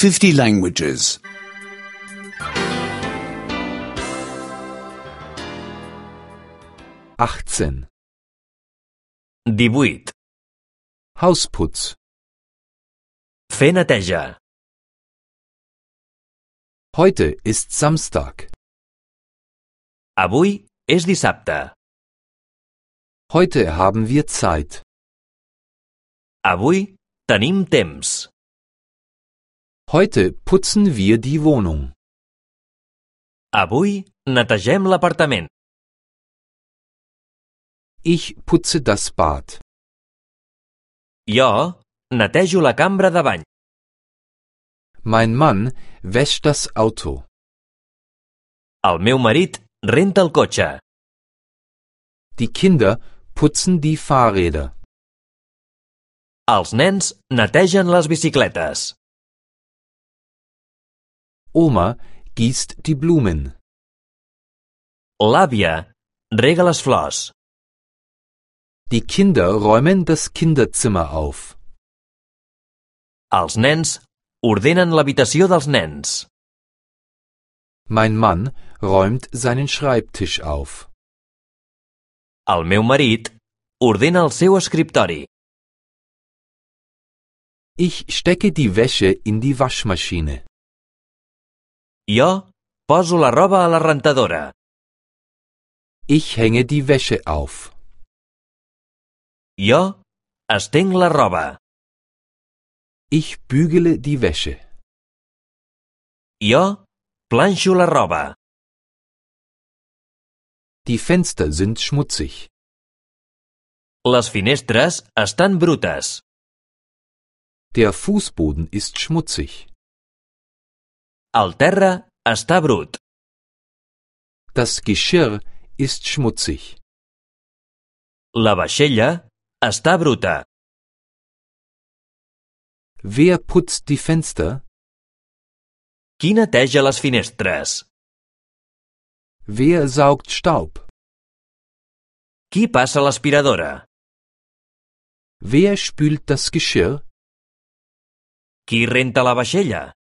50 languages. 18. 18. Hausputz. Fer neteja. Heute ist Samstag. Avui és dissabte. Heute haben wir Zeit. Avui tenim temps. Heute putzen wir die Wohnung. Avui netegem l'apartament. Ich putze das Bad. Jo netejo la cambra de bany. Mein Mann wäscht das Auto. El meu marit renta el cotxe. Die Kinder putzen die Fahrräder. Els nens netegen les bicicletes. Oma gießt die Blumen. L'àvia rega les flors. Die Kinder räumen das Kinderzimmer auf. Els nens ordenen l'habitació dels nens. Mein Mann räumt seinen Schreibtisch auf. El meu marit ordena el seu escriptori. Ich stecke die Wäsche in die Waschmaschine. Jo poso la roba a la rentadora. Ich hänge die Wäsche auf. Jo estenc la roba. Ich bügele die Wäsche. Jo planxo la roba. Die Fenster sind schmutzig. Les finestres estan brutes. Der Fußboden ist schmutzig. El terra està brut. Das Geschirr ist schmutzig. La vaixella està bruta. Wer putzt die Fenster? Qui neteja les finestres? Wer saugt Staub? Qui passa l'aspiradora? Wer spült das Geschirr? Qui renta la vaixella?